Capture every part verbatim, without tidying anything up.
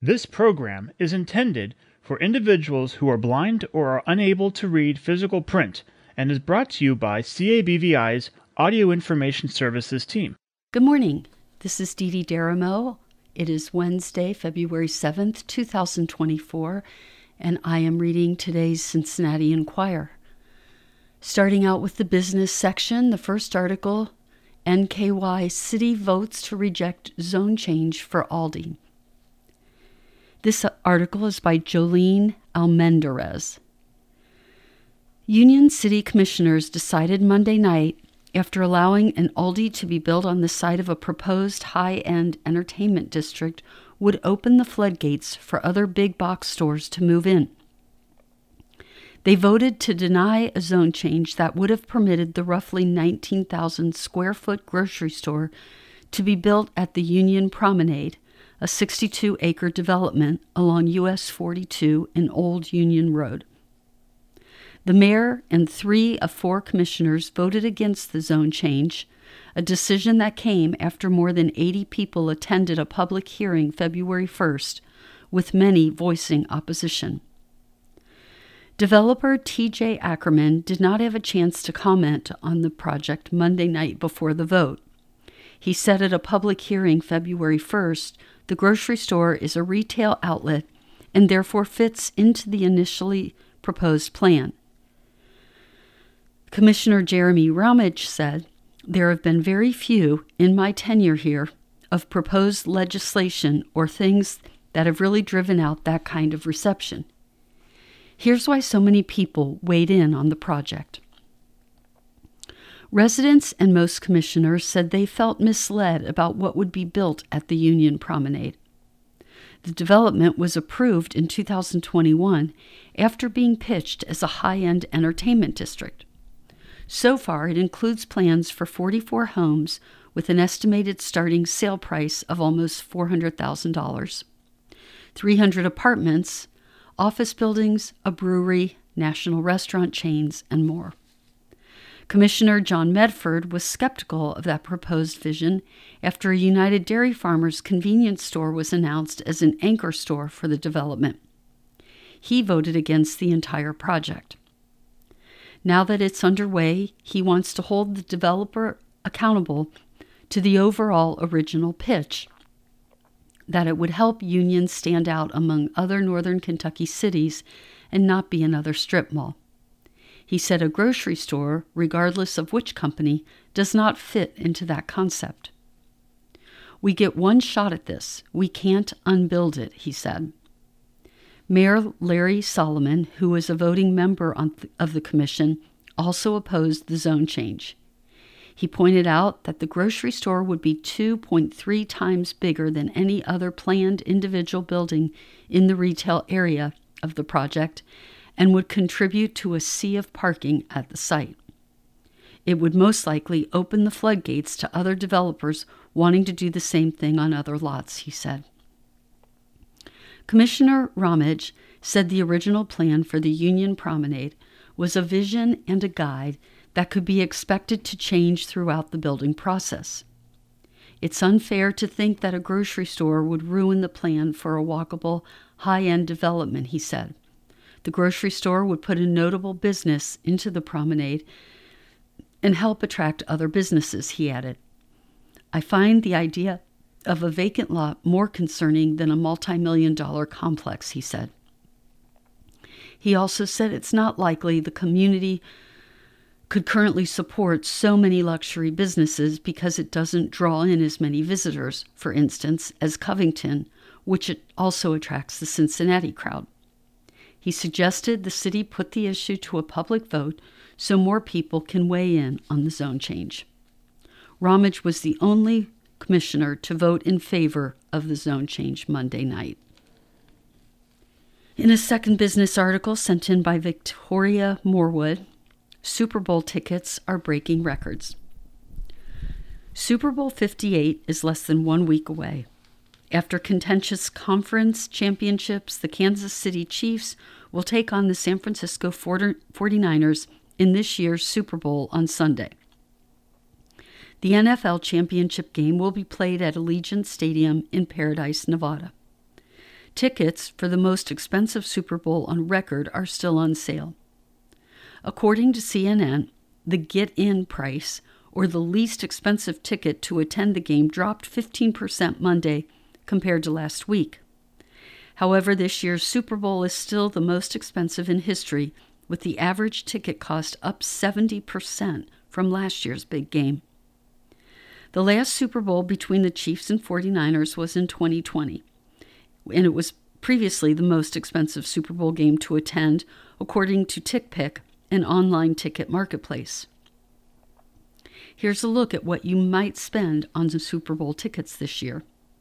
This program is intended for individuals who are blind or are unable to read physical print and is brought to you by C A B V I's Audio Information Services team. Good morning. This is Dee Dee Daramo. It is Wednesday, February seventh, two thousand twenty-four, and I am reading today's Cincinnati Enquirer. Starting out with the business section, the first article, N K Y City Votes to Reject Zone Change for Aldi. This article is by Jolene Almendarez. Union City Commissioners decided Monday night, after allowing an Aldi to be built on the site of a proposed high-end entertainment district, would open the floodgates for other big box stores to move in. They voted to deny a zone change that would have permitted the roughly nineteen thousand square foot grocery store to be built at the Union Promenade, a sixty-two acre development along U S forty-two in Old Union Road. The mayor and three of four commissioners voted against the zone change, a decision that came after more than eighty people attended a public hearing February first, with many voicing opposition. Developer T J Ackerman did not have a chance to comment on the project Monday night before the vote. He said at a public hearing February first, the grocery store is a retail outlet and therefore fits into the initially proposed plan. Commissioner Jeremy Ramage said, "There have been very few, in my tenure here, of proposed legislation or things that have really driven out that kind of reception. Here's why so many people weighed in on the project." Residents and most commissioners said they felt misled about what would be built at the Union Promenade. The development was approved in two thousand twenty-one after being pitched as a high-end entertainment district. So far, it includes plans for forty-four homes with an estimated starting sale price of almost four hundred thousand dollars, three hundred apartments, office buildings, a brewery, national restaurant chains, and more. Commissioner John Medford was skeptical of that proposed vision after a United Dairy Farmers convenience store was announced as an anchor store for the development. He voted against the entire project. Now that it's underway, he wants to hold the developer accountable to the overall original pitch, that it would help Union stand out among other northern Kentucky cities and not be another strip mall. He said a grocery store, regardless of which company, does not fit into that concept. "We get one shot at this. We can't unbuild it," he said. Mayor Larry Solomon, who was a voting member on th- of the commission, also opposed the zone change. He pointed out that the grocery store would be two point three times bigger than any other planned individual building in the retail area of the project and would contribute to a sea of parking at the site. It would most likely open the floodgates to other developers wanting to do the same thing on other lots, he said. Commissioner Ramage said the original plan for the Union Promenade was a vision and a guide that could be expected to change throughout the building process. "It's unfair to think that a grocery store would ruin the plan for a walkable, high-end development," he said. The grocery store would put a notable business into the promenade and help attract other businesses, he added. "I find the idea of a vacant lot more concerning than a multi-million dollar complex," he said. He also said it's not likely the community could currently support so many luxury businesses because it doesn't draw in as many visitors, for instance, as Covington, which it also attracts the Cincinnati crowd. He suggested the city put the issue to a public vote so more people can weigh in on the zone change. Ramage was the only commissioner to vote in favor of the zone change Monday night. In a second business article sent in by Victoria Morwood, Super Bowl tickets are breaking records. Super Bowl fifty-eight is less than one week away. After contentious conference championships, the Kansas City Chiefs will take on the San Francisco forty-niners in this year's Super Bowl on Sunday. The N F L championship game will be played at Allegiant Stadium in Paradise, Nevada. Tickets for the most expensive Super Bowl on record are still on sale. According to C N N, the get-in price, or the least expensive ticket to attend the game, dropped fifteen percent Monday compared to last week. However, this year's Super Bowl is still the most expensive in history, with the average ticket cost up seventy percent from last year's big game. The last Super Bowl between the Chiefs and forty-niners was in twenty twenty, and it was previously the most expensive Super Bowl game to attend, according to TickPick, an online ticket marketplace. Here's a look at what you might spend on the Super Bowl tickets this year.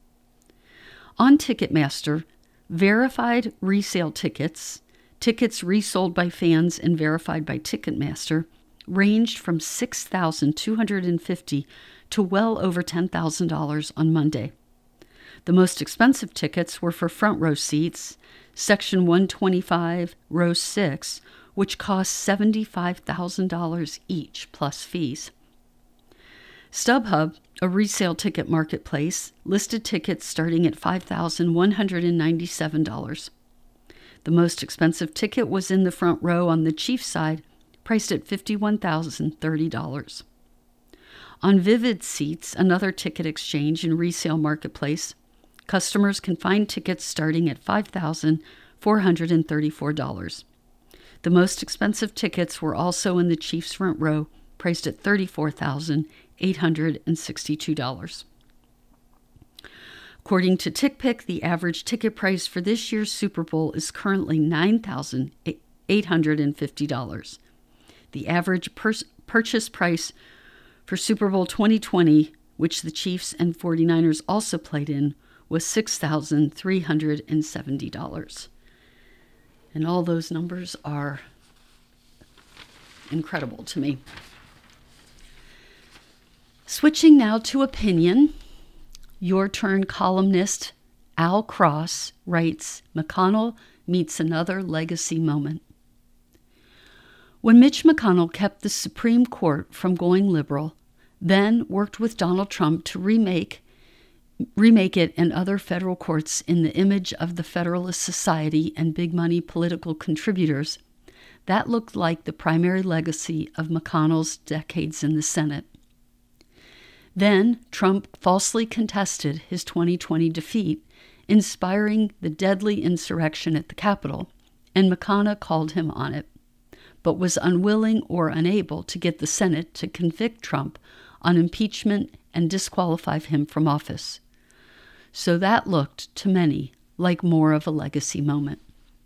On Ticketmaster, verified resale tickets, tickets resold by fans and verified by Ticketmaster, ranged from six thousand two hundred fifty dollars to well over ten thousand dollars on Monday. The most expensive tickets were for front row seats, section one twenty-five, row six, which cost seventy-five thousand dollars each plus fees. StubHub, a resale ticket marketplace, listed tickets starting at five thousand one hundred ninety-seven dollars. The most expensive ticket was in the front row on the Chiefs side, priced at fifty-one thousand thirty dollars. On Vivid Seats, another ticket exchange and resale marketplace, customers can find tickets starting at five thousand four hundred thirty-four dollars. The most expensive tickets were also in the Chiefs front row, priced at thirty-four thousand eight hundred sixty-two dollars. According to TickPick, the average ticket price for this year's Super Bowl is currently nine thousand eight hundred fifty dollars. The average pers- purchase price for Super Bowl twenty twenty, which the Chiefs and forty-niners also played in, was six thousand three hundred seventy dollars. And all those numbers are incredible to me. Switching now to opinion, Your Turn columnist Al Cross writes, McConnell meets another legacy moment. When Mitch McConnell kept the Supreme Court from going liberal, then worked with Donald Trump to remake remake it and other federal courts in the image of the Federalist Society and big money political contributors, that looked like the primary legacy of McConnell's decades in the Senate. Then Trump falsely contested his twenty twenty defeat, inspiring the deadly insurrection at the Capitol, and McConnell called him on it, but was unwilling or unable to get the Senate to convict Trump on impeachment and disqualify him from office. So that looked, to many, like more of a legacy moment.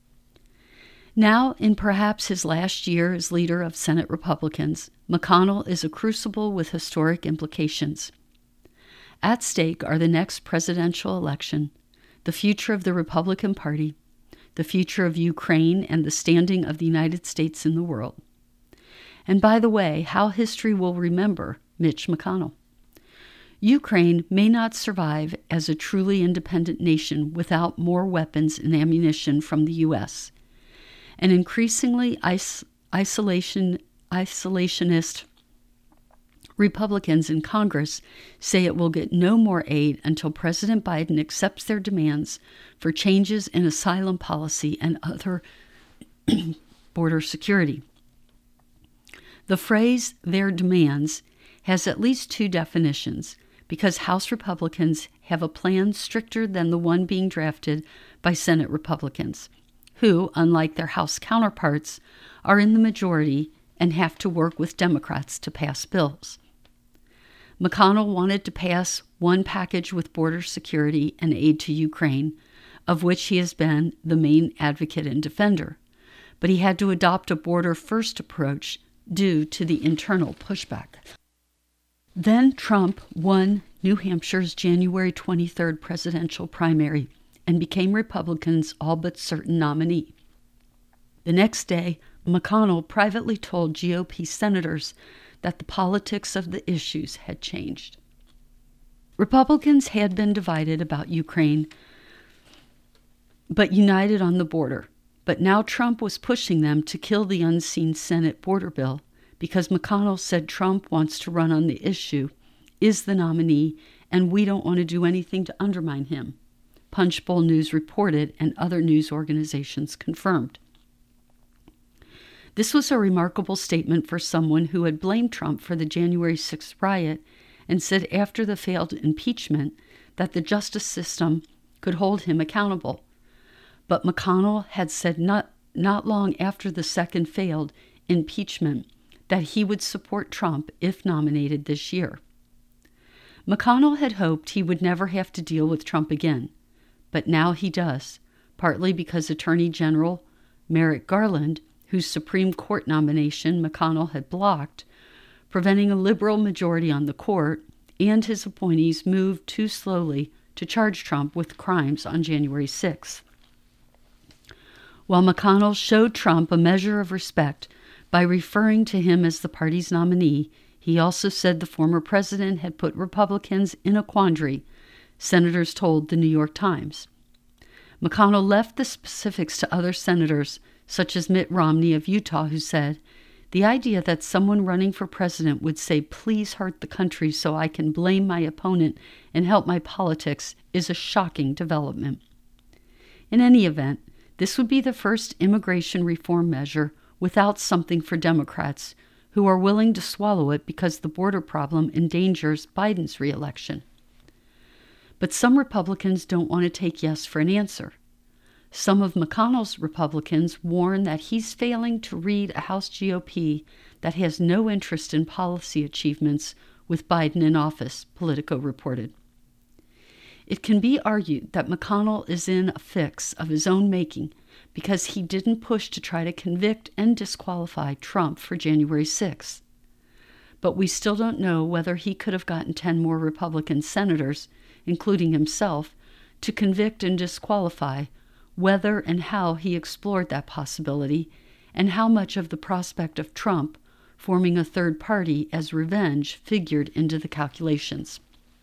Now, in perhaps his last year as leader of Senate Republicans, McConnell is a crucible with historic implications. At stake are the next presidential election, the future of the Republican Party, the future of Ukraine, and the standing of the United States in the world. And by the way, how history will remember Mitch McConnell. Ukraine may not survive as a truly independent nation without more weapons and ammunition from the U S, and increasingly is- isolation, isolationist Republicans in Congress say it will get no more aid until President Biden accepts their demands for changes in asylum policy and other border security. The phrase "their demands" has at least two definitions, because House Republicans have a plan stricter than the one being drafted by Senate Republicans, who, unlike their House counterparts, are in the majority and have to work with Democrats to pass bills. McConnell wanted to pass one package with border security and aid to Ukraine, of which he has been the main advocate and defender, but he had to adopt a border-first approach due to the internal pushback. Then Trump won New Hampshire's January twenty-third presidential primary and became Republicans' all but certain nominee. The next day, McConnell privately told G O P senators that the politics of the issues had changed. Republicans had been divided about Ukraine, but united on the border. But now Trump was pushing them to kill the unseen Senate border bill because McConnell said Trump wants to run on the issue, is the nominee, and we don't want to do anything to undermine him. Punchbowl News reported and other news organizations confirmed. This was a remarkable statement for someone who had blamed Trump for the January sixth riot and said after the failed impeachment that the justice system could hold him accountable. But McConnell had said not, not long after the second failed impeachment that he would support Trump if nominated this year. McConnell had hoped he would never have to deal with Trump again, but now he does, partly because Attorney General Merrick Garland, whose Supreme Court nomination McConnell had blocked, preventing a liberal majority on the court, and his appointees moved too slowly to charge Trump with crimes on January sixth. While McConnell showed Trump a measure of respect by referring to him as the party's nominee, he also said the former president had put Republicans in a quandary, senators told the New York Times. McConnell left the specifics to other senators, such as Mitt Romney of Utah, who said, "The idea that someone running for president would say, 'Please hurt the country so I can blame my opponent and help my politics,' is a shocking development." In any event, this would be the first immigration reform measure without something for Democrats, who are willing to swallow it because the border problem endangers Biden's reelection. But some Republicans don't want to take yes for an answer. Some of McConnell's Republicans warn that he's failing to read a House G O P that has no interest in policy achievements with Biden in office, Politico reported. It can be argued that McConnell is in a fix of his own making because he didn't push to try to convict and disqualify Trump for January sixth. But we still don't know whether he could have gotten ten more Republican senators, including himself, to convict and disqualify, whether and how he explored that possibility, and how much of the prospect of Trump forming a third party as revenge figured into the calculations.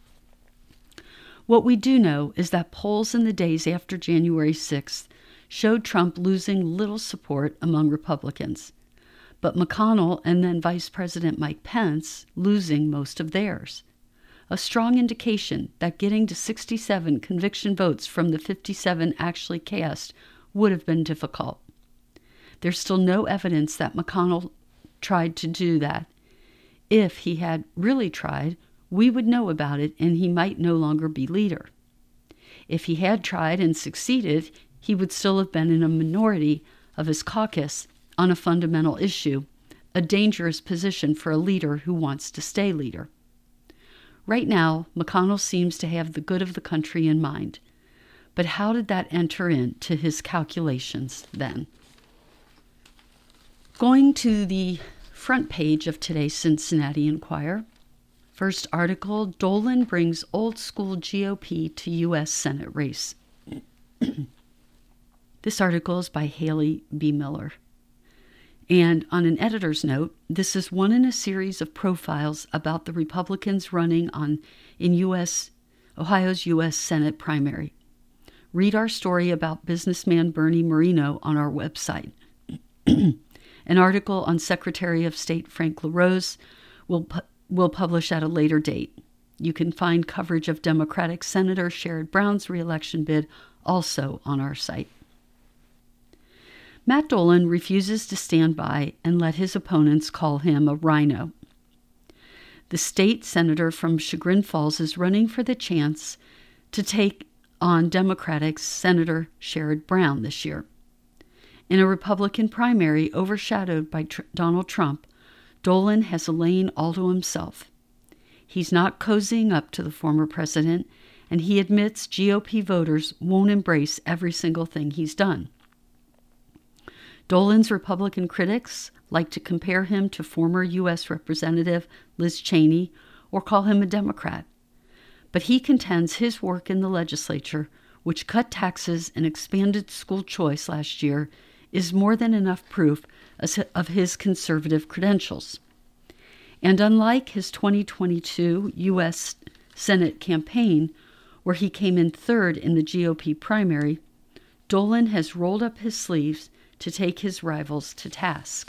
What we do know is that polls in the days after January sixth showed Trump losing little support among Republicans, but McConnell and then Vice President Mike Pence losing most of theirs. A strong indication that getting to sixty-seven conviction votes from the fifty-seven actually cast would have been difficult. There's still no evidence that McConnell tried to do that. If he had really tried, we would know about it and he might no longer be leader. If he had tried and succeeded, he would still have been in a minority of his caucus on a fundamental issue, a dangerous position for a leader who wants to stay leader. Right now, McConnell seems to have the good of the country in mind. But how did that enter into his calculations then? Going to the front page of today's Cincinnati Enquirer, first article, Dolan brings old school G O P to U S Senate race. This article is by Haley B. Miller. And on an editor's note, this is one in a series of profiles about the Republicans running on in U S Ohio's U S Senate primary. Read our story about businessman Bernie Moreno on our website. An article on Secretary of State Frank LaRose will pu- will publish at a later date. You can find coverage of Democratic Senator Sherrod Brown's reelection bid also on our site. Matt Dolan refuses to stand by and let his opponents call him a rhino. The state senator from Chagrin Falls is running for the chance to take on Democratic Senator Sherrod Brown this year. In a Republican primary overshadowed by Tr- Donald Trump, Dolan has a lane all to himself. He's not cozying up to the former president, and he admits G O P voters won't embrace every single thing he's done. Dolan's Republican critics like to compare him to former U S Representative Liz Cheney or call him a Democrat. But he contends his work in the legislature, which cut taxes and expanded school choice last year, is more than enough proof of his conservative credentials. And unlike his twenty twenty-two U S Senate campaign, where he came in third in the G O P primary, Dolan has rolled up his sleeves to take his rivals to task.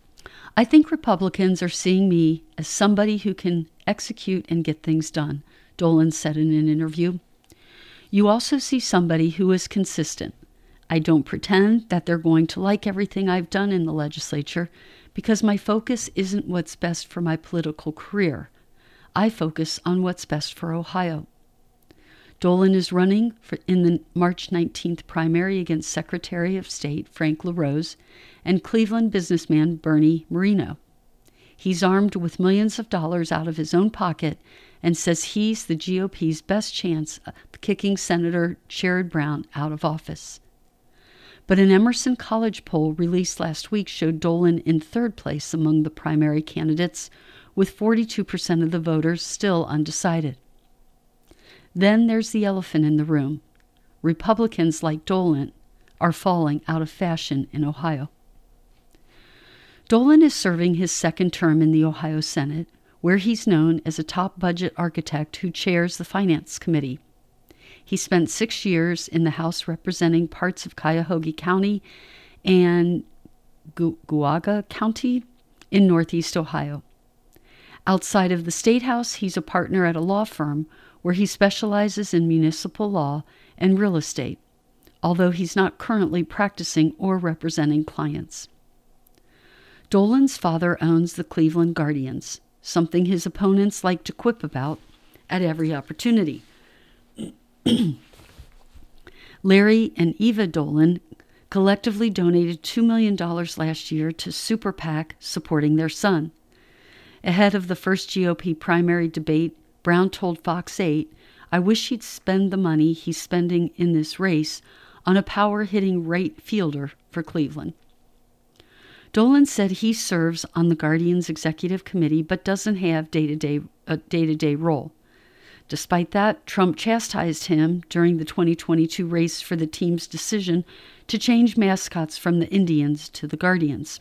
I think Republicans are seeing me as somebody who can execute and get things done, Dolan said in an interview. You also see somebody who is consistent. I don't pretend that they're going to like everything I've done in the legislature because my focus isn't what's best for my political career. I focus on what's best for Ohio. Dolan is running for, in the March nineteenth primary against Secretary of State Frank LaRose and Cleveland businessman Bernie Moreno. He's armed with millions of dollars out of his own pocket and says he's the G O P's best chance of kicking Senator Sherrod Brown out of office. But an Emerson College poll released last week showed Dolan in third place among the primary candidates, with forty-two percent of the voters still undecided. Then there's the elephant in the room. Republicans like Dolan are falling out of fashion in Ohio. Dolan is serving his second term in the Ohio Senate, where he's known as a top budget architect who chairs the Finance Committee. He spent six years in the House representing parts of Cuyahoga County and Geauga County in Northeast Ohio. Outside of the State House, he's a partner at a law firm where he specializes in municipal law and real estate, although he's not currently practicing or representing clients. Dolan's father owns the Cleveland Guardians, something his opponents like to quip about at every opportunity. Larry and Eva Dolan collectively donated two million dollars last year to Super PAC supporting their son. Ahead of the first G O P primary debate, Brown told Fox eight, I wish he'd spend the money he's spending in this race on a power-hitting right fielder for Cleveland. Dolan said he serves on the Guardians Executive Committee but doesn't have day-to-day, a day-to-day role. Despite that, Trump chastised him during the twenty twenty-two race for the team's decision to change mascots from the Indians to the Guardians.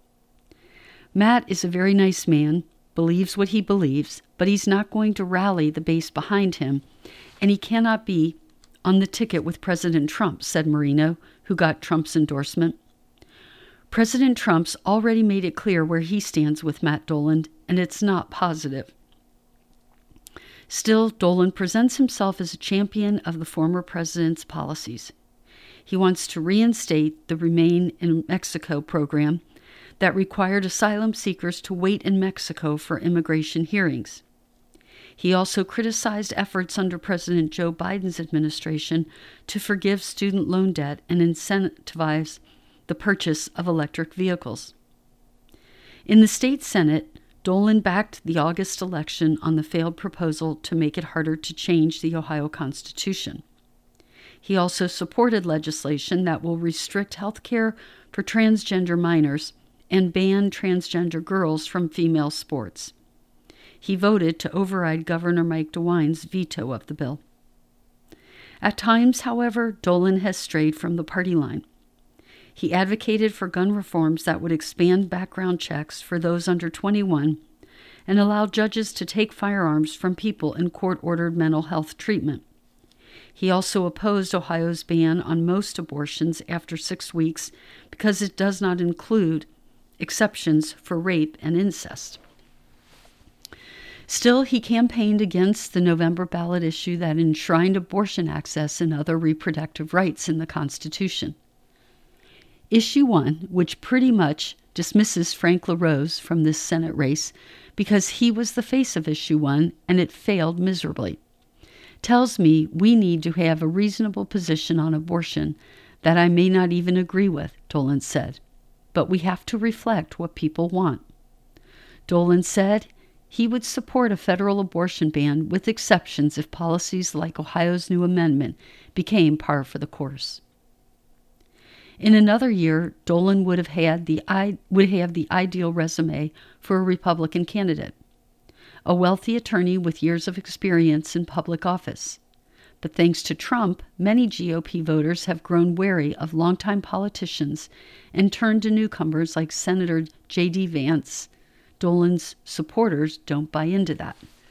Matt is a very nice man, believes what he believes, but he's not going to rally the base behind him, and he cannot be on the ticket with President Trump, said Moreno, who got Trump's endorsement. President Trump's already made it clear where he stands with Matt Dolan, and it's not positive. Still, Dolan presents himself as a champion of the former president's policies. He wants to reinstate the Remain in Mexico program that required asylum seekers to wait in Mexico for immigration hearings. He also criticized efforts under President Joe Biden's administration to forgive student loan debt and incentivize the purchase of electric vehicles. In the state Senate, Dolan backed the August election on the failed proposal to make it harder to change the Ohio Constitution. He also supported legislation that will restrict health care for transgender minors and ban transgender girls from female sports. He voted to override Governor Mike DeWine's veto of the bill. At times, however, Dolan has strayed from the party line. He advocated for gun reforms that would expand background checks for those under twenty-one and allow judges to take firearms from people in court-ordered mental health treatment. He also opposed Ohio's ban on most abortions after six weeks because it does not include exceptions for rape and incest. Still, he campaigned against the November ballot issue that enshrined abortion access and other reproductive rights in the Constitution. Issue one, which pretty much dismisses Frank LaRose from this Senate race because he was the face of Issue one and it failed miserably, tells me we need to have a reasonable position on abortion that I may not even agree with, Dolan said, but we have to reflect what people want. Dolan said he would support a federal abortion ban with exceptions if policies like Ohio's new amendment became par for the course. In another year, Dolan would have had the would have the ideal resume for a Republican candidate, a wealthy attorney with years of experience in public office. But thanks to Trump, many G O P voters have grown wary of longtime politicians and turned to newcomers like Senator J D Vance. Dolan's supporters don't buy into that.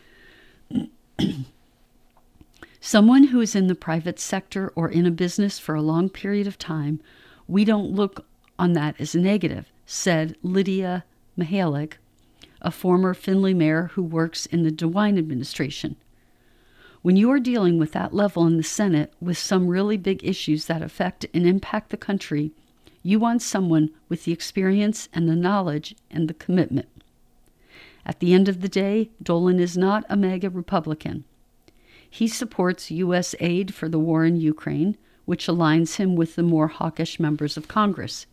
Someone who is in the private sector or in a business for a long period of time, we don't look on that as a negative, said Lydia Mihalik, a former Findlay mayor who works in the DeWine administration. When you are dealing with that level in the Senate with some really big issues that affect and impact the country, you want someone with the experience and the knowledge and the commitment. At the end of the day, Dolan is not a MAGA Republican. He supports U S aid for the war in Ukraine, which aligns him with the more hawkish members of Congress.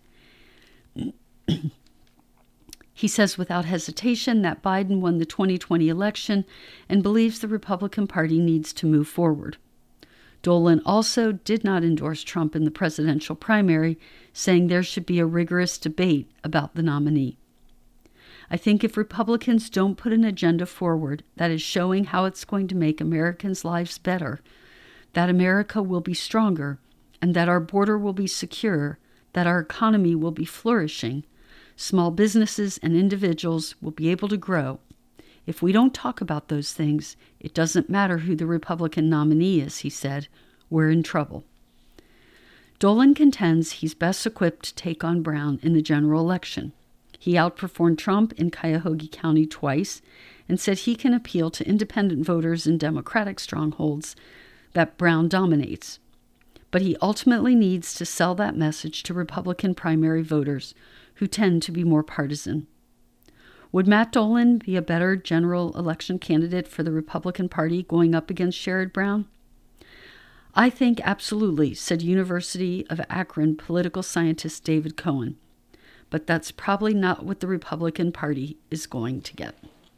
He says without hesitation that Biden won the twenty twenty election and believes the Republican Party needs to move forward. Dolan also did not endorse Trump in the presidential primary, saying there should be a rigorous debate about the nominee. I think if Republicans don't put an agenda forward that is showing how it's going to make Americans' lives better, that America will be stronger, and that our border will be secure, that our economy will be flourishing, small businesses and individuals will be able to grow. If we don't talk about those things, it doesn't matter who the Republican nominee is, he said. We're in trouble. Dolan contends he's best equipped to take on Brown in the general election. He outperformed Trump in Cuyahoga County twice and said he can appeal to independent voters in Democratic strongholds that Brown dominates. But he ultimately needs to sell that message to Republican primary voters who tend to be more partisan. Would Matt Dolan be a better general election candidate for the Republican Party going up against Sherrod Brown? I think absolutely, said University of Akron political scientist David Cohen. But that's probably not what the Republican Party is going to get.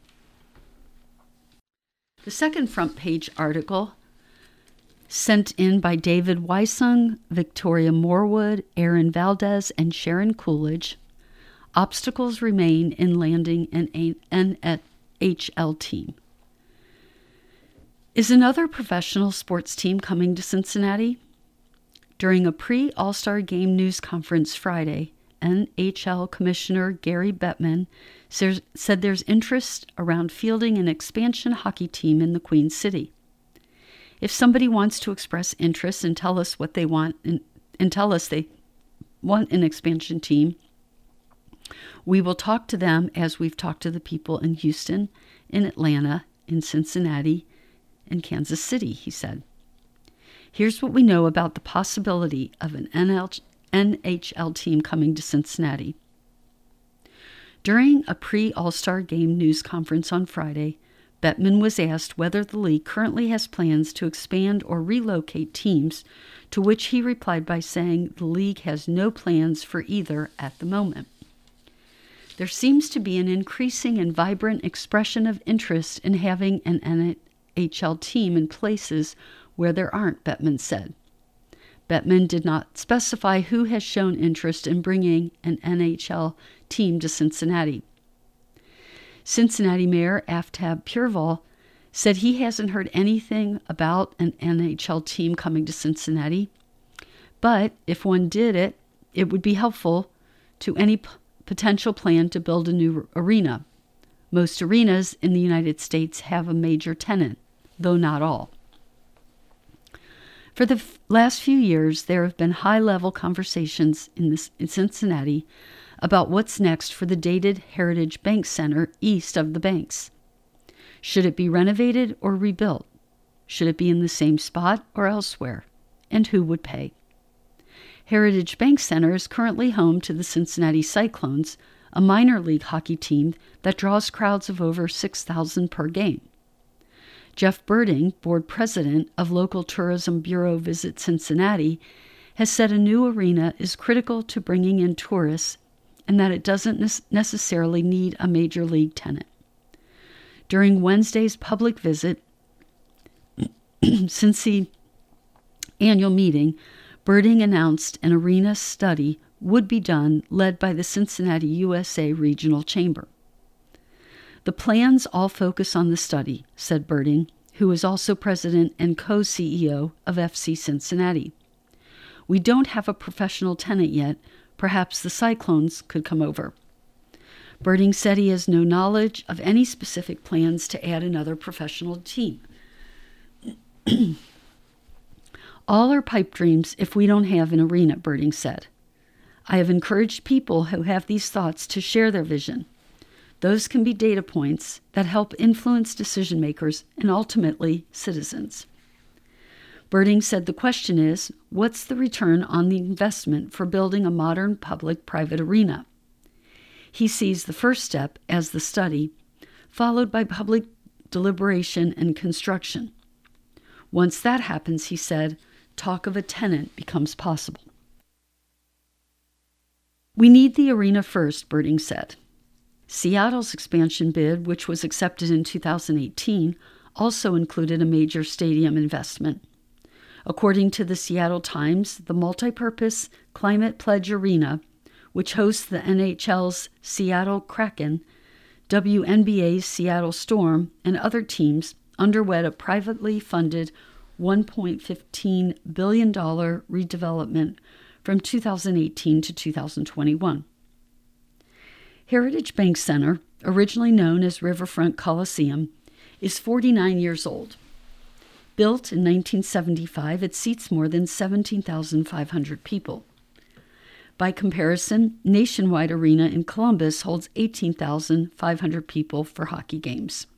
The second front page article, sent in by David Weissung, Victoria Morwood, Aaron Valdez, and Sharon Coolidge, obstacles remain in landing an N H L team. Is another professional sports team coming to Cincinnati? During a pre-All-Star Game news conference Friday, N H L Commissioner Gary Bettman said there's interest around fielding an expansion hockey team in the Queen City. If somebody wants to express interest and tell us what they want and, and tell us they want an expansion team, we will talk to them as we've talked to the people in Houston, in Atlanta, in Cincinnati, and Kansas City, he said. Here's what we know about the possibility of an N H L team coming to Cincinnati. During a pre-All-Star Game news conference on Friday, Bettman was asked whether the league currently has plans to expand or relocate teams, to which he replied by saying the league has no plans for either at the moment. There seems to be an increasing and vibrant expression of interest in having an N H L team in places where there aren't, Bettman said. Bettman did not specify who has shown interest in bringing an N H L team to Cincinnati. Cincinnati Mayor Aftab Pureval said he hasn't heard anything about an N H L team coming to Cincinnati, but if one did it, it would be helpful to any p- potential plan to build a new arena. Most arenas in the United States have a major tenant, though not all. For the f- last few years, there have been high-level conversations in, this, in Cincinnati about what's next for the dated Heritage Bank Center east of the banks. Should it be renovated or rebuilt? Should it be in the same spot or elsewhere? And who would pay? Heritage Bank Center is currently home to the Cincinnati Cyclones, a minor league hockey team that draws crowds of over six thousand per game. Jeff Birding, board president of local tourism bureau Visit Cincinnati, has said a new arena is critical to bringing in tourists and that it doesn't ne- necessarily need a major league tenant. During Wednesday's public visit, since the annual meeting, Birding announced an arena study would be done led by the Cincinnati U S A Regional Chamber. The plans all focus on the study, said Birding, who is also president and co-C E O of F C Cincinnati. We don't have a professional tenant yet. Perhaps the Cyclones could come over. Birding said he has no knowledge of any specific plans to add another professional team. All are pipe dreams if we don't have an arena, Birding said. I have encouraged people who have these thoughts to share their vision. Those can be data points that help influence decision makers and ultimately citizens. Birding said the question is, what's the return on the investment for building a modern public-private arena? He sees the first step as the study, followed by public deliberation and construction. Once that happens, he said, talk of a tenant becomes possible. We need the arena first, Birding said. Seattle's expansion bid, which was accepted in two thousand eighteen, also included a major stadium investment. According to the Seattle Times, the multipurpose Climate Pledge Arena, which hosts the N H L's Seattle Kraken, W N B A's Seattle Storm, and other teams, underwent a privately funded one point one five billion dollars redevelopment from two thousand eighteen to two thousand twenty-one. Heritage Bank Center, originally known as Riverfront Coliseum, is forty-nine years old. Built in nineteen seventy-five, it seats more than seventeen thousand five hundred people. By comparison, Nationwide Arena in Columbus holds eighteen thousand five hundred people for hockey games.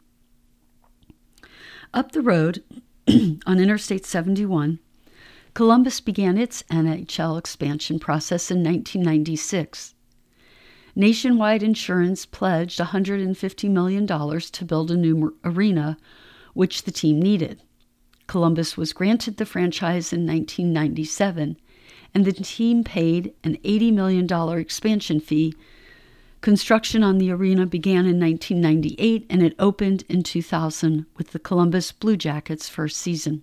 Up the road, on Interstate seventy-one, Columbus began its N H L expansion process in nineteen ninety-six. Nationwide Insurance pledged one hundred fifty million dollars to build a new arena, which the team needed. Columbus was granted the franchise in nineteen ninety-seven, and the team paid an eighty million dollars expansion fee. Construction on the arena began in nineteen ninety-eight, and it opened in two thousand with the Columbus Blue Jackets' first season.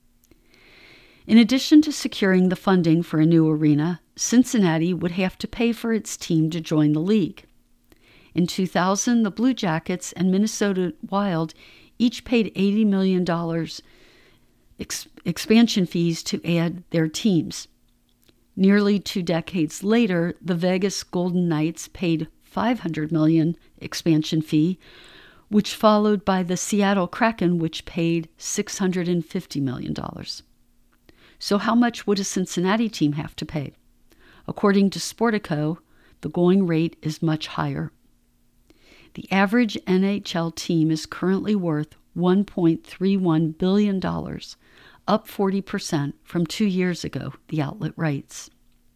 In addition to securing the funding for a new arena, Cincinnati would have to pay for its team to join the league. In two thousand, the Blue Jackets and Minnesota Wild each paid eighty million dollars ex- expansion fees to add their teams. Nearly two decades later, the Vegas Golden Knights paid five hundred million dollars expansion fee, which followed by the Seattle Kraken, which paid six hundred fifty million dollars. So how much would a Cincinnati team have to pay? According to Sportico, the going rate is much higher. The average N H L team is currently worth one point three one billion dollars, up forty percent from two years ago, the outlet writes.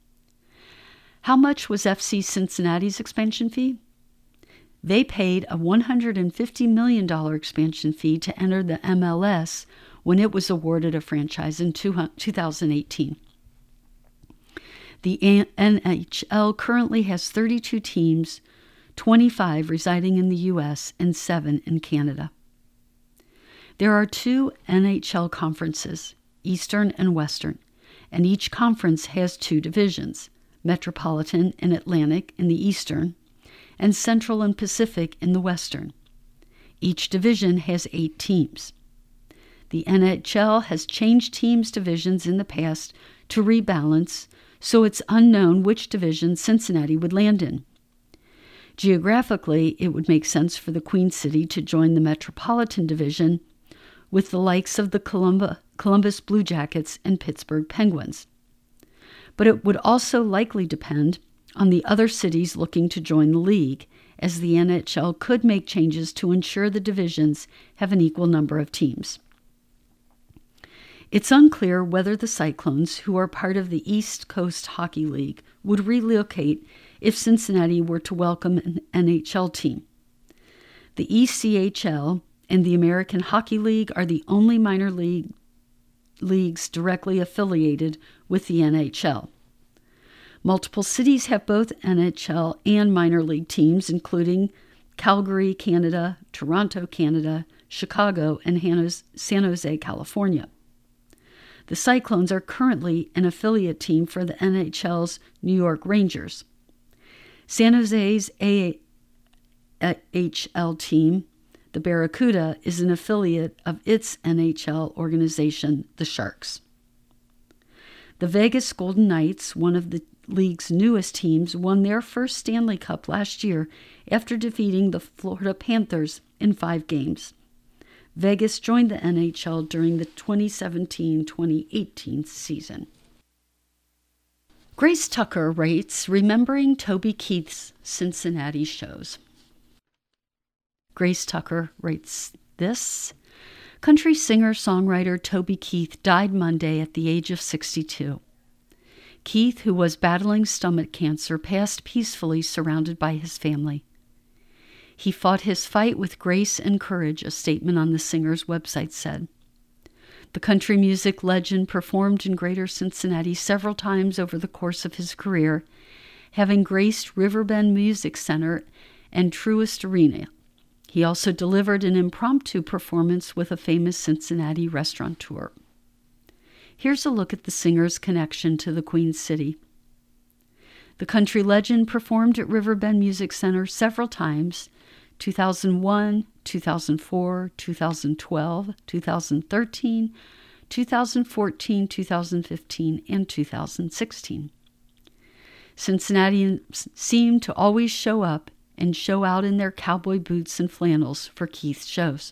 How much was F C Cincinnati's expansion fee? They paid a one hundred fifty million dollars expansion fee to enter the M L S when it was awarded a franchise in two thousand eighteen. The N H L currently has thirty-two teams, twenty-five residing in the U S and seven in Canada. There are two N H L conferences, Eastern and Western, and each conference has two divisions, Metropolitan and Atlantic in the Eastern, and Central and Pacific in the Western. Each division has eight teams. The N H L has changed teams' divisions in the past to rebalance, so it's unknown which division Cincinnati would land in. Geographically, it would make sense for the Queen City to join the Metropolitan Division with the likes of the Columba, Columbus Blue Jackets and Pittsburgh Penguins. But it would also likely depend on the other cities looking to join the league, as the N H L could make changes to ensure the divisions have an equal number of teams. It's unclear whether the Cyclones, who are part of the East Coast Hockey League, would relocate if Cincinnati were to welcome an N H L team. The E C H L and the American Hockey League are the only minor league leagues directly affiliated with the N H L. Multiple cities have both N H L and minor league teams, including Calgary, Canada, Toronto, Canada, Chicago, and San Jose, California. The Cyclones are currently an affiliate team for the N H L's New York Rangers. San Jose's A H L team, the Barracuda, is an affiliate of its N H L organization, the Sharks. The Vegas Golden Knights, one of the league's newest teams, won their first Stanley Cup last year after defeating the Florida Panthers in five games. Vegas joined the N H L during the twenty seventeen twenty eighteen season. Grace Tucker writes, Remembering Toby Keith's Cincinnati Shows. Grace Tucker writes this. Country singer-songwriter Toby Keith died Monday at the age of sixty-two. Keith, who was battling stomach cancer, passed peacefully surrounded by his family. He fought his fight with grace and courage, a statement on the singer's website said. The country music legend performed in Greater Cincinnati several times over the course of his career, having graced Riverbend Music Center and Truist Arena. He also delivered an impromptu performance with a famous Cincinnati restaurateur. Here's a look at the singer's connection to the Queen City. The country legend performed at Riverbend Music Center several times, two thousand one, two thousand four, two thousand twelve, two thousand thirteen, two thousand fourteen, two thousand fifteen, and two thousand sixteen. Cincinnatians seem to always show up and show out in their cowboy boots and flannels for Keith's shows.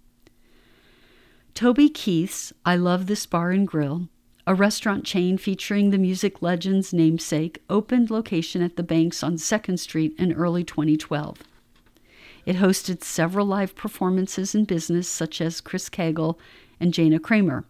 Toby Keith's I Love This Bar and Grill, a restaurant chain featuring the music legend's namesake, opened location at the Banks on second Street in early twenty twelve. It hosted several live performances in business such as Chris Cagle and Jana Kramer.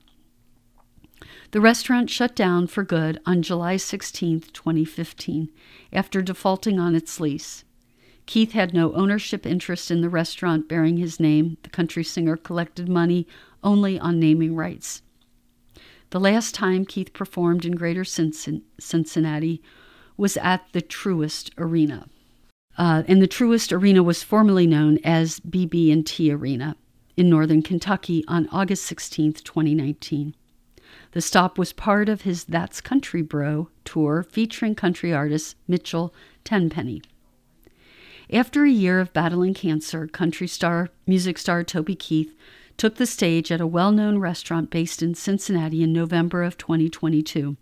The restaurant shut down for good on July sixteenth, twenty fifteen, after defaulting on its lease. Keith had no ownership interest in the restaurant bearing his name. The country singer collected money only on naming rights. The last time Keith performed in Greater Cincinnati was at the Truist Arena. Uh, and the Truist Arena was formerly known as B B and T Arena in northern Kentucky on August sixteenth, twenty nineteen. The stop was part of his That's Country Bro tour featuring country artist Mitchell Tenpenny. After a year of battling cancer, country star, music star Toby Keith took the stage at a well-known restaurant based in Cincinnati in November of twenty twenty-two.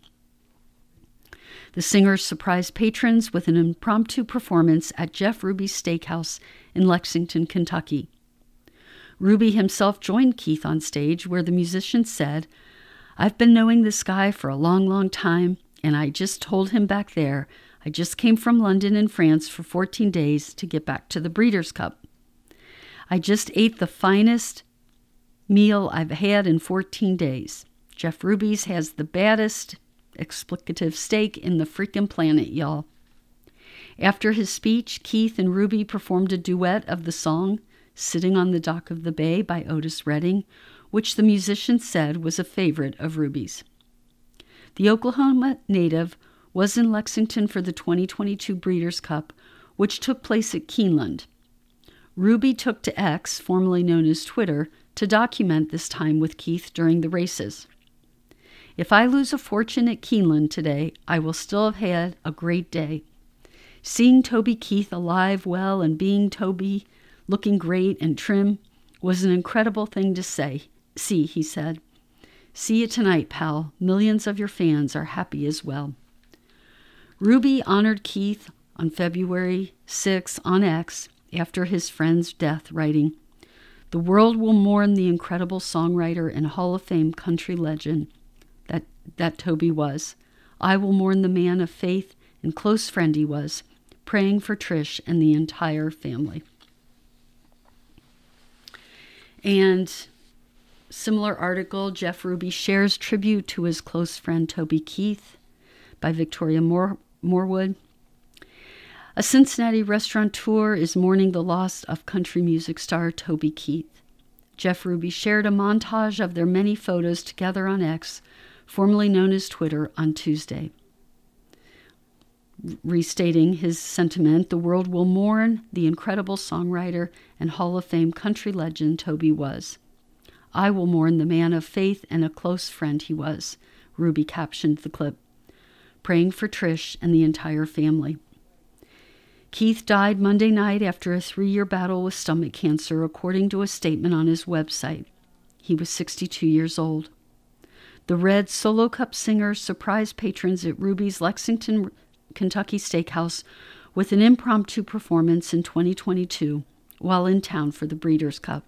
The singer surprised patrons with an impromptu performance at Jeff Ruby's Steakhouse in Lexington, Kentucky. Ruby himself joined Keith on stage, where the musician said, "I've been knowing this guy for a long, long time, and I just told him back there I just came from London and France for fourteen days to get back to the Breeders' Cup. I just ate the finest meal I've had in fourteen days. Jeff Ruby's has the baddest explicative steak in the freaking planet, y'all." After his speech, Keith and Ruby performed a duet of the song Sitting on the Dock of the Bay by Otis Redding, which the musician said was a favorite of Ruby's. The Oklahoma native was in Lexington for the twenty twenty-two Breeders' Cup, which took place at Keeneland. Ruby took to X, formerly known as Twitter, to document this time with Keith during the races. "If I lose a fortune at Keeneland today, I will still have had a great day. Seeing Toby Keith alive, well, and being Toby, looking great and trim, was an incredible thing to say. See," he said. "See you tonight, pal. Millions of your fans are happy as well." Ruby honored Keith on February sixth on X after his friend's death, writing, "The world will mourn the incredible songwriter and Hall of Fame country legend that, that Toby was. I will mourn the man of faith and close friend he was, praying for Trish and the entire family." And similar article, Jeff Ruby shares tribute to his close friend Toby Keith by Victoria Moore, Moorwood. A Cincinnati restaurateur is mourning the loss of country music star Toby Keith. Jeff Ruby shared a montage of their many photos together on X, formerly known as Twitter, on Tuesday. Restating his sentiment, the world will mourn the incredible songwriter and Hall of Fame country legend Toby was. I will mourn the man of faith and a close friend he was, Ruby captioned the clip, praying for Trish and the entire family. Keith died Monday night after a three-year battle with stomach cancer, according to a statement on his website. He was sixty-two years old. The Red Solo Cup singer surprised patrons at Ruby's Lexington, Kentucky Steakhouse with an impromptu performance in twenty twenty-two while in town for the Breeders' Cup.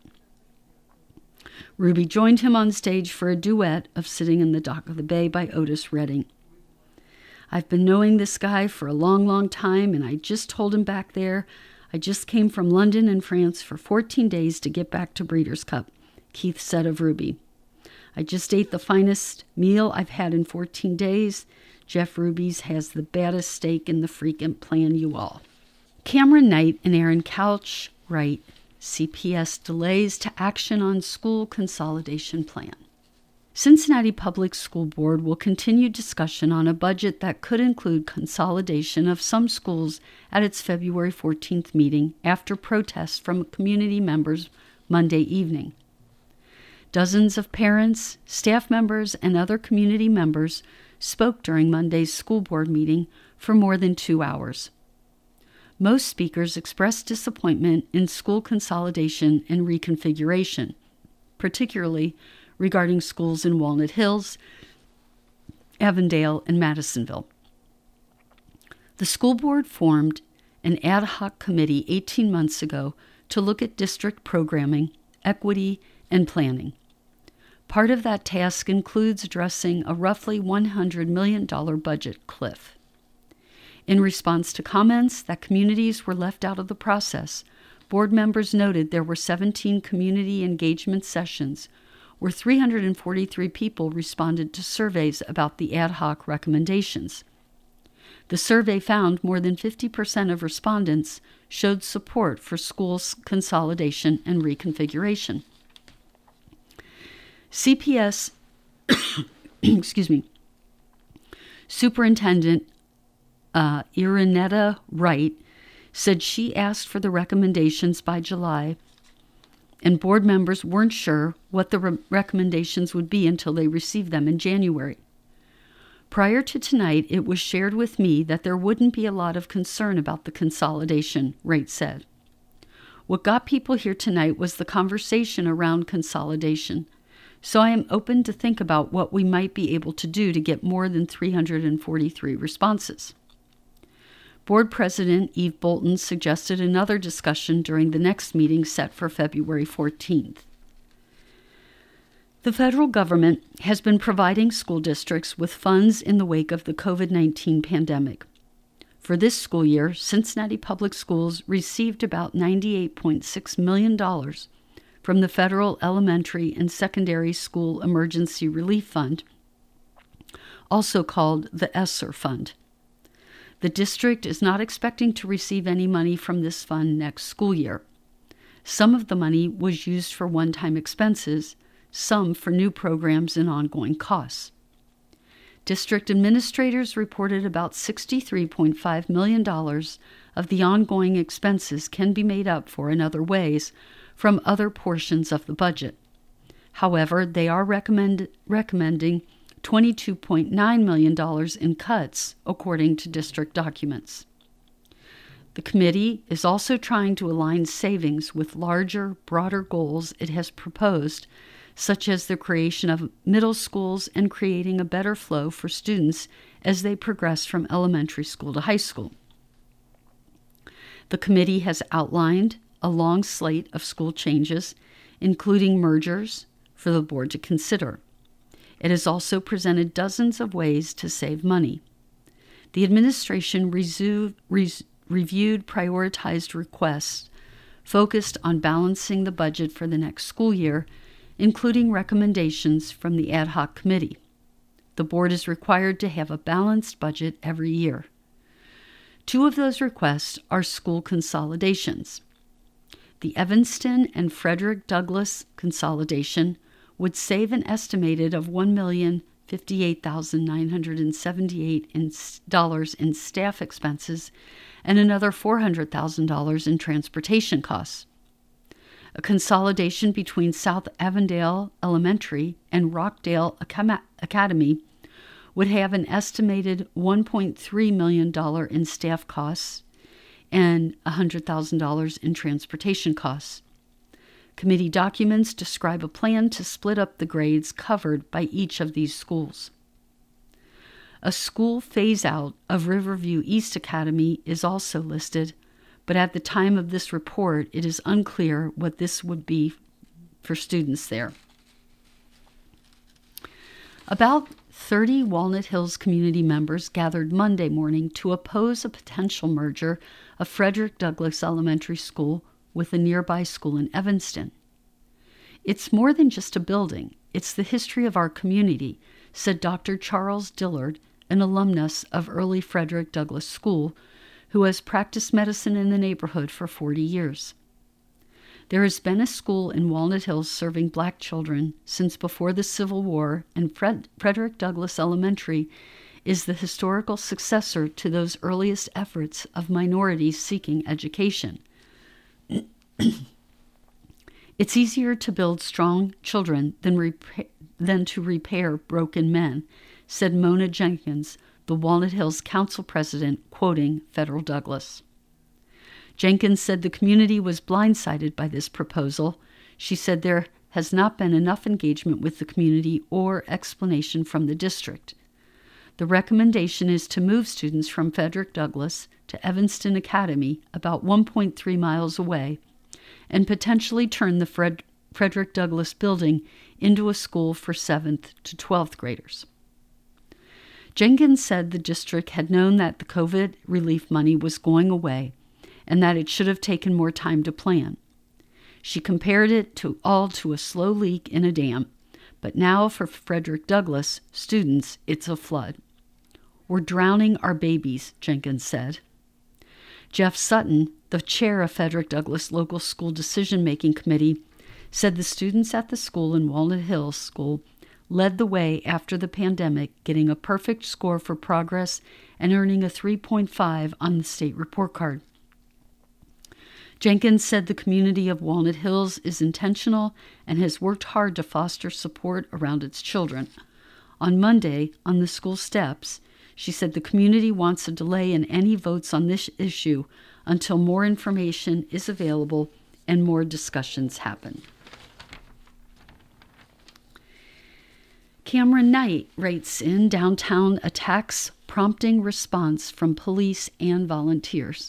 Ruby joined him on stage for a duet of Sitting in the Dock of the Bay by Otis Redding. "I've been knowing this guy for a long, long time, and I just told him back there I just came from London and France for fourteen days to get back to Breeders' Cup, Keith said of Ruby. I just ate the finest meal I've had in fourteen days. Jeff Ruby's has the baddest steak in the freaking plan, you all. Cameron Knight and Aaron Couch write, C P S delays to action on school consolidation plan. Cincinnati Public School Board will continue discussion on a budget that could include consolidation of some schools at its February fourteenth meeting after protests from community members Monday evening. Dozens of parents, staff members, and other community members spoke during Monday's school board meeting for more than two hours. Most speakers expressed disappointment in school consolidation and reconfiguration, particularly regarding schools in Walnut Hills, Avondale, and Madisonville. The school board formed an ad hoc committee eighteen months ago to look at district programming, equity, and planning. Part of that task includes addressing a roughly one hundred million dollars budget cliff. In response to comments that communities were left out of the process, board members noted there were seventeen community engagement sessions where three hundred forty-three people responded to surveys about the ad hoc recommendations. The survey found more than fifty percent of respondents showed support for schools consolidation and reconfiguration. C P S, excuse me, Superintendent uh, Irinetta Wright said she asked for the recommendations by July, and board members weren't sure what the re- recommendations would be until they received them in January. Prior to tonight, it was shared with me that there wouldn't be a lot of concern about the consolidation, Wright said. What got people here tonight was the conversation around consolidation, so I am open to think about what we might be able to do to get more than three hundred forty-three responses. Board President Eve Bolton suggested another discussion during the next meeting set for February fourteenth. The federal government has been providing school districts with funds in the wake of the covid nineteen pandemic. For this school year, Cincinnati Public Schools received about ninety-eight point six million dollars from the Federal Elementary and Secondary School Emergency Relief Fund, also called the ESSER Fund. The district is not expecting to receive any money from this fund next school year. Some of the money was used for one-time expenses, some for new programs and ongoing costs. District administrators reported about sixty-three point five million dollars of the ongoing expenses can be made up for in other ways from other portions of the budget. However, they are recommend, recommending twenty-two point nine million dollars in cuts, according to district documents. The committee is also trying to align savings with larger, broader goals it has proposed, such as the creation of middle schools and creating a better flow for students as they progress from elementary school to high school. The committee has outlined a long slate of school changes, including mergers, for the board to consider. It has also presented dozens of ways to save money. The administration resu- res- reviewed prioritized requests focused on balancing the budget for the next school year, including recommendations from the ad hoc committee. The board is required to have a balanced budget every year. Two of those requests are school consolidations. The Evanston and Frederick Douglass consolidation would save an estimated of one million fifty-eight thousand nine hundred seventy-eight dollars in staff expenses and another four hundred thousand dollars in transportation costs. A consolidation between South Avondale Elementary and Rockdale Academy would have an estimated one point three million dollars in staff costs and one hundred thousand dollars in transportation costs. Committee documents describe a plan to split up the grades covered by each of these schools. A school phase-out of Riverview East Academy is also listed, but at the time of this report, it is unclear what this would be for students there. About thirty Walnut Hills community members gathered Monday morning to oppose a potential merger of Frederick Douglass Elementary School with a nearby school in Evanston. "It's more than just a building. It's the history of our community," said Doctor Charles Dillard, an alumnus of early Frederick Douglass School, who has practiced medicine in the neighborhood for forty years. "There has been a school in Walnut Hills serving black children since before the Civil War, and Fred- Frederick Douglass Elementary is the historical successor to those earliest efforts of minorities seeking education. It's easier to build strong children than, repa- than to repair broken men," said Mona Jenkins, the Walnut Hills Council president, quoting Federal Douglass. Jenkins said the community was blindsided by this proposal. She said there has not been enough engagement with the community or explanation from the district. The recommendation is to move students from Frederick Douglass to Evanston Academy, about one point three miles away, and potentially turn the Fred- Frederick Douglass building into a school for seventh to twelfth graders. Jenkins said the district had known that the COVID relief money was going away and that it should have taken more time to plan. She compared it to all to a slow leak in a dam, but now for Frederick Douglass students, it's a flood. "We're drowning our babies," Jenkins said. Jeff Sutton, the chair of Frederick Douglass Local School Decision-Making Committee, said the students at the school in Walnut Hills School led the way after the pandemic, getting a perfect score for progress and earning a three point five on the state report card. Jenkins said the community of Walnut Hills is intentional and has worked hard to foster support around its children. On Monday, on the school steps, she said the community wants a delay in any votes on this issue until more information is available and more discussions happen. Cameron Knight writes in Downtown Attacks Prompting Response from Police and Volunteers.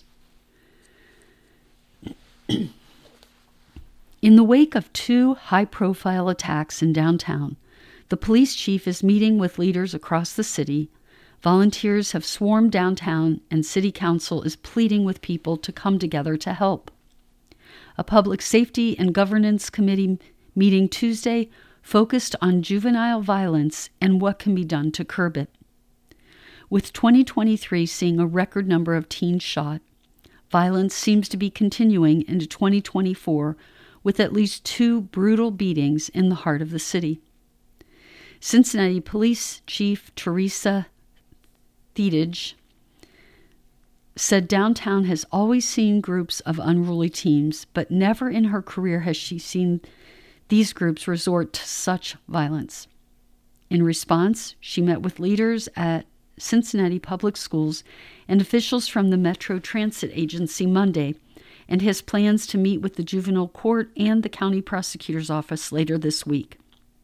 In the wake of two high-profile attacks in downtown, the police chief is meeting with leaders across the city. Volunteers have swarmed downtown, and city council is pleading with people to come together to help. A public safety and governance committee meeting Tuesday focused on juvenile violence and what can be done to curb it. With twenty twenty-three seeing a record number of teens shot, violence seems to be continuing into twenty twenty-four with at least two brutal beatings in the heart of the city. Cincinnati Police Chief Teresa Thedage said downtown has always seen groups of unruly teens, but never in her career has she seen these groups resort to such violence. In response, she met with leaders at Cincinnati Public Schools and officials from the Metro Transit Agency Monday, and has plans to meet with the juvenile court and the county prosecutor's office later this week.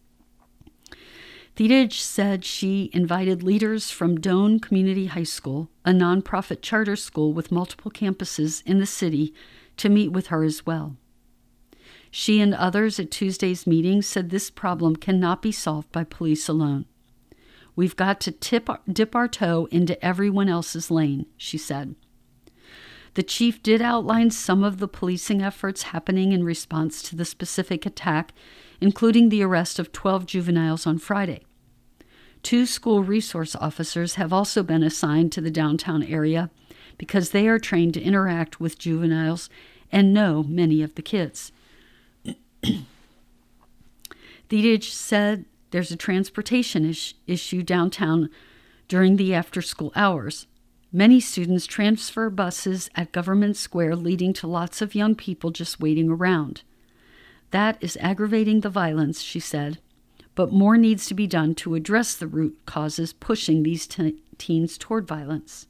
Thedage said she invited leaders from Doane Community High School, a nonprofit charter school with multiple campuses in the city, to meet with her as well. She and others at Tuesday's meeting said this problem cannot be solved by police alone. "We've got to tip, dip our toe into everyone else's lane," she said. The chief did outline some of the policing efforts happening in response to the specific attack, including the arrest of twelve juveniles on Friday. Two school resource officers have also been assigned to the downtown area because they are trained to interact with juveniles and know many of the kids. Thedage said there's a transportation is- issue downtown during the after-school hours. Many students transfer buses at Government Square, leading to lots of young people just waiting around. That is aggravating the violence, she said, but more needs to be done to address the root causes pushing these te- teens toward violence.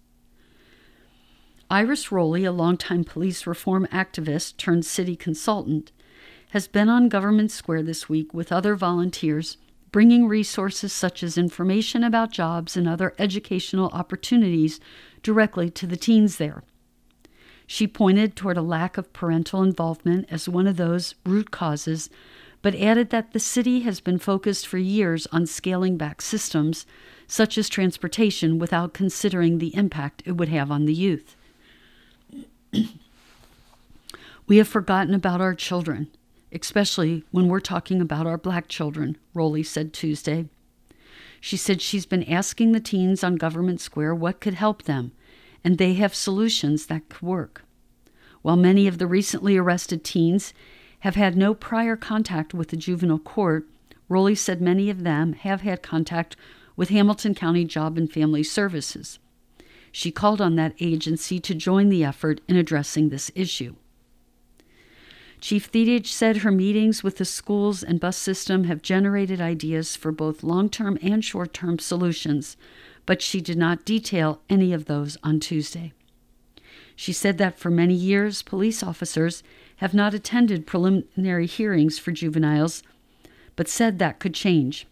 Iris Rowley, a longtime police reform activist turned city consultant, has been on Government Square this week with other volunteers, bringing resources such as information about jobs and other educational opportunities directly to the teens there. She pointed toward a lack of parental involvement as one of those root causes, but added that the city has been focused for years on scaling back systems, such as transportation, without considering the impact it would have on the youth. We have forgotten about our children, especially when we're talking about our black children, Rowley said Tuesday. She said she's been asking the teens on Government Square what could help them, and they have solutions that could work. While many of the recently arrested teens have had no prior contact with the juvenile court, Rowley said many of them have had contact with Hamilton County Job and Family Services. She called on that agency to join the effort in addressing this issue. Chief Thedage said her meetings with the schools and bus system have generated ideas for both long-term and short-term solutions, but she did not detail any of those on Tuesday. She said that for many years, police officers have not attended preliminary hearings for juveniles, but said that could change.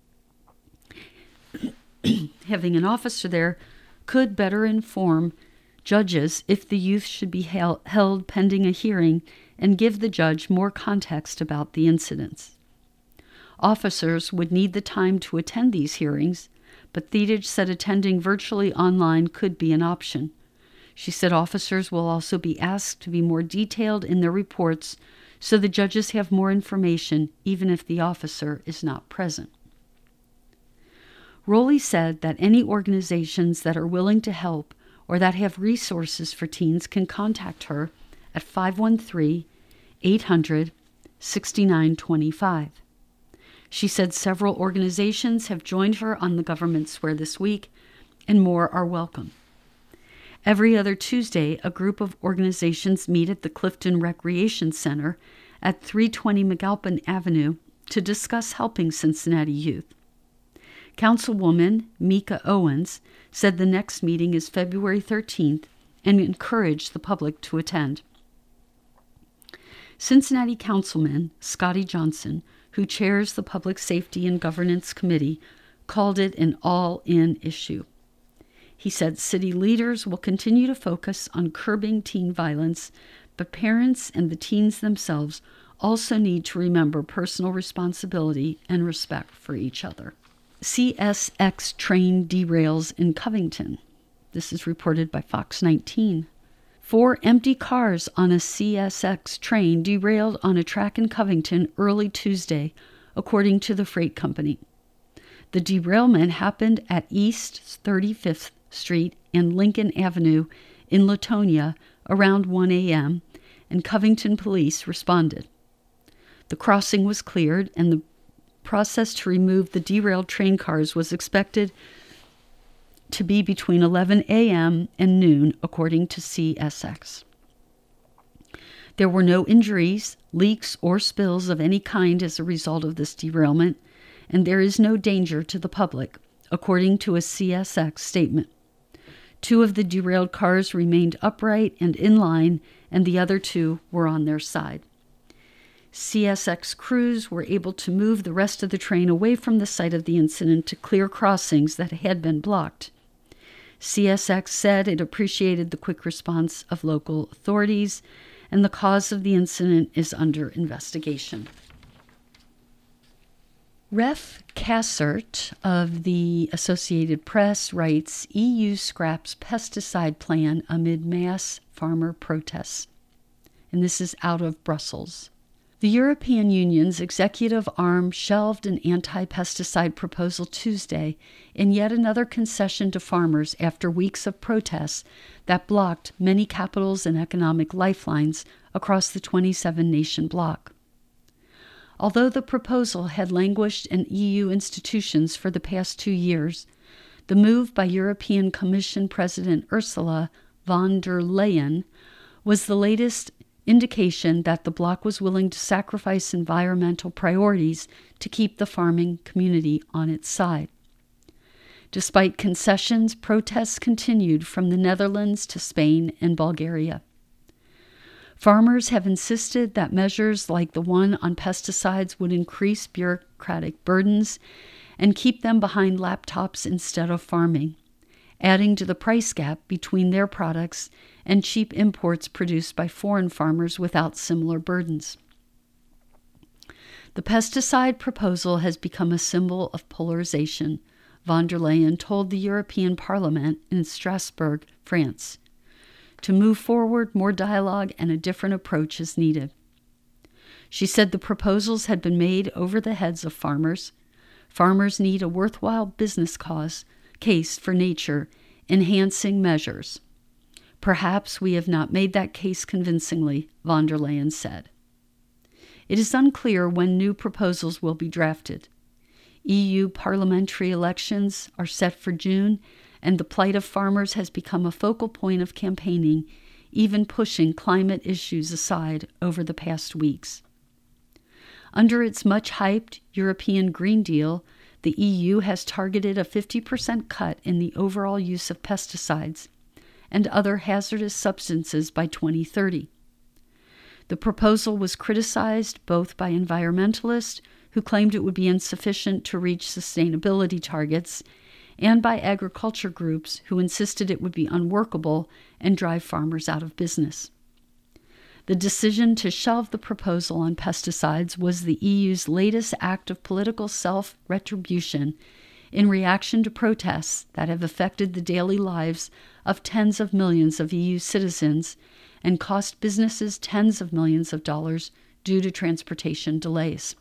Having an officer there could better inform judges if the youth should be held, held pending a hearing and give the judge more context about the incidents. Officers would need the time to attend these hearings, but Thedage said attending virtually online could be an option. She said officers will also be asked to be more detailed in their reports so the judges have more information even if the officer is not present. Rowley said that any organizations that are willing to help or that have resources for teens can contact her at five one three, eight hundred, six nine two five. She said several organizations have joined her on the Government Square this week, and more are welcome. Every other Tuesday, a group of organizations meet at the Clifton Recreation Center at three twenty McAlpin Avenue to discuss helping Cincinnati youth. Councilwoman Mika Owens said the next meeting is February thirteenth and encouraged the public to attend. Cincinnati Councilman Scotty Johnson, who chairs the Public Safety and Governance Committee, called it an all-in issue. He said city leaders will continue to focus on curbing teen violence, but parents and the teens themselves also need to remember personal responsibility and respect for each other. C S X train derails in Covington. This is reported by Fox nineteen. Four empty cars on a C S X train derailed on a track in Covington early Tuesday, according to the freight company. The derailment happened at East thirty-fifth Street and Lincoln Avenue in Latonia around one a.m., and Covington police responded. The crossing was cleared, and the process to remove the derailed train cars was expected to be between eleven a.m. and noon, according to C S X. There were no injuries, leaks, or spills of any kind as a result of this derailment, and there is no danger to the public, according to a C S X statement. Two of the derailed cars remained upright and in line, and the other two were on their side. C S X crews were able to move the rest of the train away from the site of the incident to clear crossings that had been blocked. C S X said it appreciated the quick response of local authorities, and the cause of the incident is under investigation. Ref Cassert of the Associated Press writes, E U scraps pesticide plan amid mass farmer protests. And this is out of Brussels. The European Union's executive arm shelved an anti-pesticide proposal Tuesday in yet another concession to farmers after weeks of protests that blocked many capitals and economic lifelines across the twenty-seven nation bloc. Although the proposal had languished in E U institutions for the past two years, the move by European Commission President Ursula von der Leyen was the latest indication that the bloc was willing to sacrifice environmental priorities to keep the farming community on its side. Despite concessions, protests continued from the Netherlands to Spain and Bulgaria. Farmers have insisted that measures like the one on pesticides would increase bureaucratic burdens and keep them behind laptops instead of farming, adding to the price gap between their products and cheap imports produced by foreign farmers without similar burdens. The pesticide proposal has become a symbol of polarization, von der Leyen told the European Parliament in Strasbourg, France. To move forward, more dialogue and a different approach is needed. She said the proposals had been made over the heads of farmers. Farmers need a worthwhile business cause, case for nature, enhancing measures. Perhaps we have not made that case convincingly, von der Leyen said. It is unclear when new proposals will be drafted. E U parliamentary elections are set for June, and the plight of farmers has become a focal point of campaigning, even pushing climate issues aside over the past weeks. Under its much-hyped European Green Deal, the E U has targeted a fifty percent cut in the overall use of pesticides and other hazardous substances by twenty thirty. The proposal was criticized both by environmentalists who claimed it would be insufficient to reach sustainability targets and by agriculture groups who insisted it would be unworkable and drive farmers out of business. The decision to shelve the proposal on pesticides was the E U's latest act of political self-retribution in reaction to protests that have affected the daily lives of tens of millions of E U citizens and cost businesses tens of millions of dollars due to transportation delays.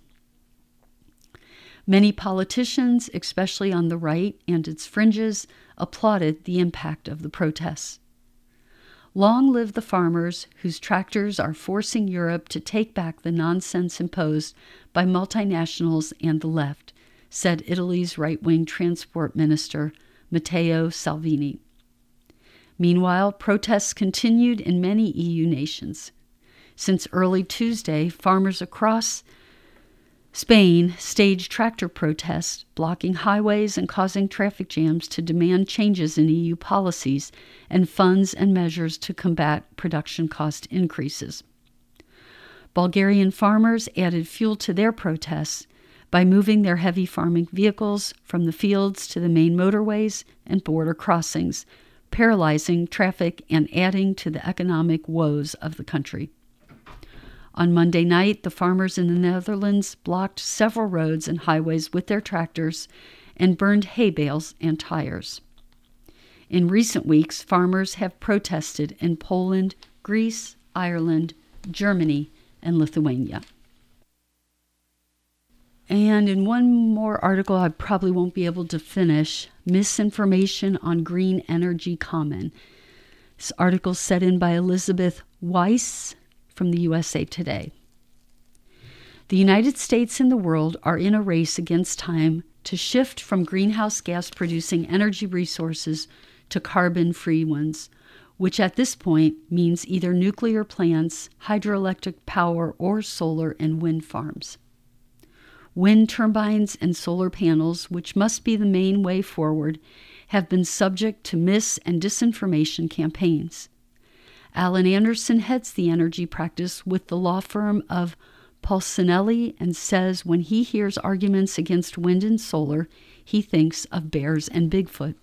Many politicians, especially on the right and its fringes, applauded the impact of the protests. Long live the farmers whose tractors are forcing Europe to take back the nonsense imposed by multinationals and the left, said Italy's right-wing transport minister, Matteo Salvini. Meanwhile, protests continued in many E U nations. Since early Tuesday, farmers across Spain staged tractor protests, blocking highways and causing traffic jams to demand changes in E U policies and funds and measures to combat production cost increases. Bulgarian farmers added fuel to their protests by moving their heavy farming vehicles from the fields to the main motorways and border crossings, paralyzing traffic and adding to the economic woes of the country. On Monday night, the farmers in the Netherlands blocked several roads and highways with their tractors and burned hay bales and tires. In recent weeks, farmers have protested in Poland, Greece, Ireland, Germany, and Lithuania. And in one more article I probably won't be able to finish, misinformation on green energy common. This article set in by Elizabeth Weiss from the U S A Today. The United States and the world are in a race against time to shift from greenhouse gas-producing energy resources to carbon-free ones, which at this point means either nuclear plants, hydroelectric power, or solar and wind farms. Wind turbines and solar panels, which must be the main way forward, have been subject to mis- and disinformation campaigns. Alan Anderson heads the energy practice with the law firm of Polsinelli and says when he hears arguments against wind and solar, he thinks of bears and Bigfoot.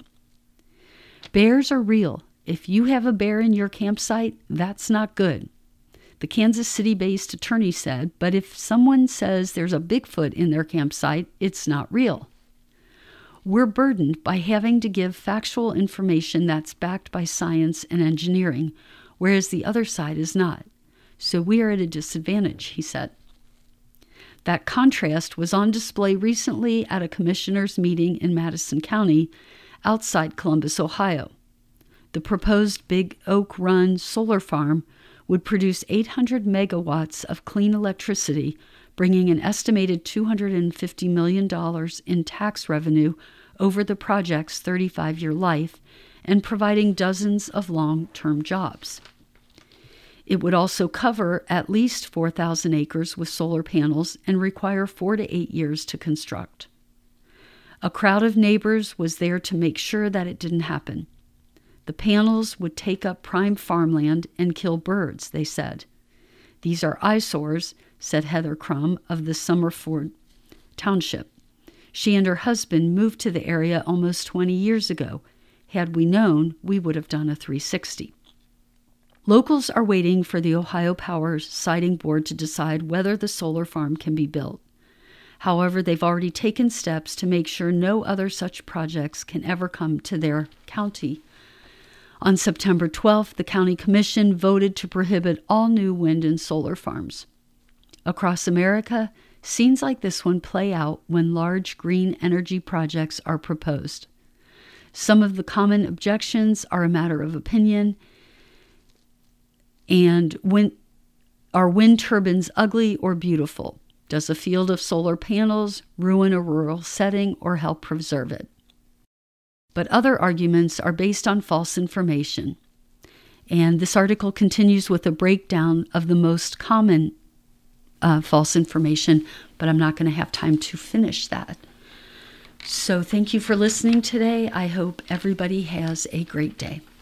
Bears are real. If you have a bear in your campsite, that's not good, the Kansas City-based attorney said, but if someone says there's a Bigfoot in their campsite, it's not real. We're burdened by having to give factual information that's backed by science and engineering, whereas the other side is not. So we are at a disadvantage, he said. That contrast was on display recently at a commissioners' meeting in Madison County, outside Columbus, Ohio. The proposed Big Oak Run solar farm would produce eight hundred megawatts of clean electricity, bringing an estimated two hundred fifty million dollars in tax revenue over the project's thirty-five-year life and providing dozens of long-term jobs. It would also cover at least four thousand acres with solar panels and require four to eight years to construct. A crowd of neighbors was there to make sure that it didn't happen. The panels would take up prime farmland and kill birds, they said. These are eyesores, said Heather Crum of the Summerford Township. She and her husband moved to the area almost twenty years ago. Had we known, we would have done a three sixty. Locals are waiting for the Ohio Power Siting Board to decide whether the solar farm can be built. However, they've already taken steps to make sure no other such projects can ever come to their county. On September twelfth, the County Commission voted to prohibit all new wind and solar farms. Across America, scenes like this one play out when large green energy projects are proposed. Some of the common objections are a matter of opinion, and when, are wind turbines ugly or beautiful? Does a field of solar panels ruin a rural setting or help preserve it? But other arguments are based on false information. And this article continues with a breakdown of the most common uh, false information, but I'm not going to have time to finish that. So thank you for listening today. I hope everybody has a great day.